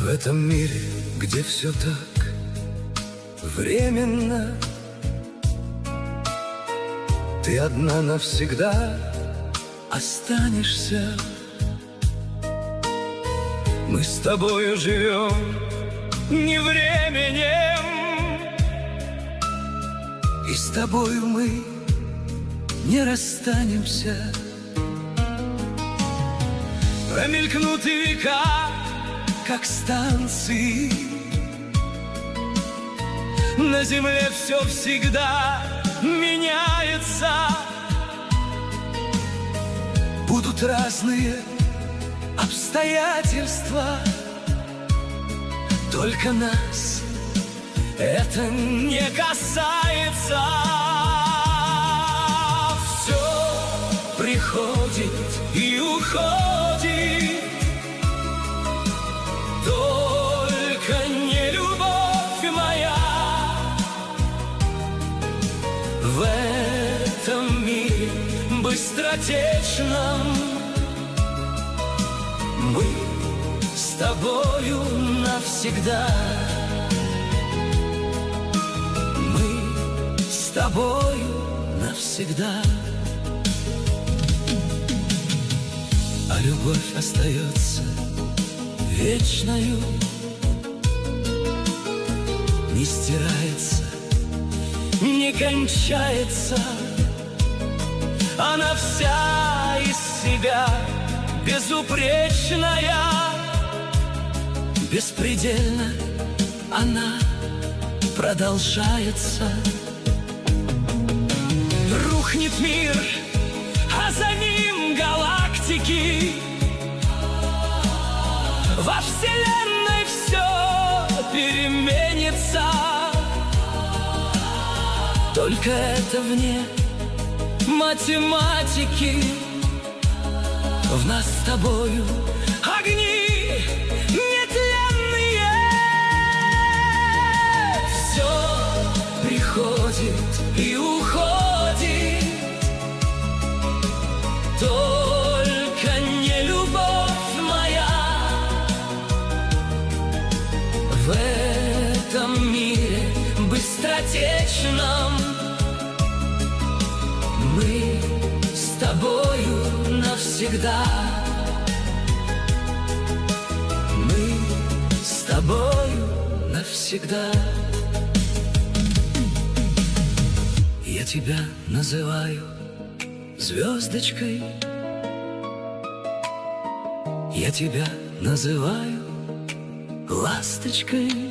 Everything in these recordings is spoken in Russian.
В этом мире, где все так временно, ты одна навсегда останешься. Мы с тобою живем не временем, и с тобою мы не расстанемся. Промелькнут и века, как станции. На земле все всегда меняется. Будут разные обстоятельства, только нас это не касается. Все приходит и уходит, только не любовь моя. В этом мире быстротечном мы с тобою навсегда. Мы с тобою навсегда. А любовь остается вечною, не стирается, не кончается. Она вся из себя безупречная, беспредельно она продолжается. Рухнет мир, а за ним галактики. Во вселенной все переменится, только это вне математики. В нас с тобою огни нетленные. Все приходит и уходит, только не любовь моя. В этом мире быстротечном мы с тобою навсегда. Мы с тобою навсегда. Я тебя называю звездочкой, я тебя называю ласточкой,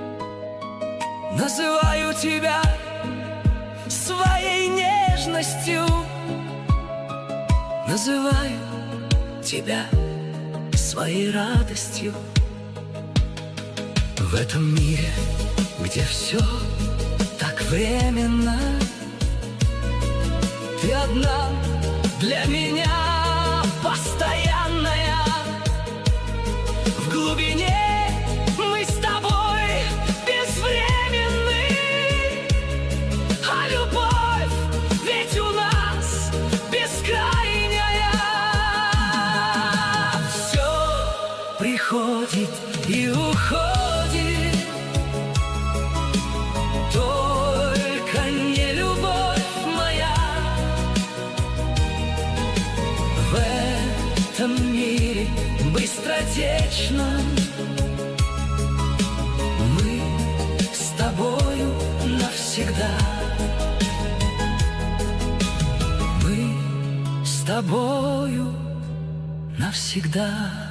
называю тебя своей нежностью, называю тебя своей радостью. В этом мире, где все так временно, ты одна для меня постоянная. В глубине мы с тобой безвременны, а любовь ведь у нас бескрайняя. Все приходит и уходит, только не любовь моя. В этом мире быстротечном мы с тобою навсегда. Мы с тобою навсегда.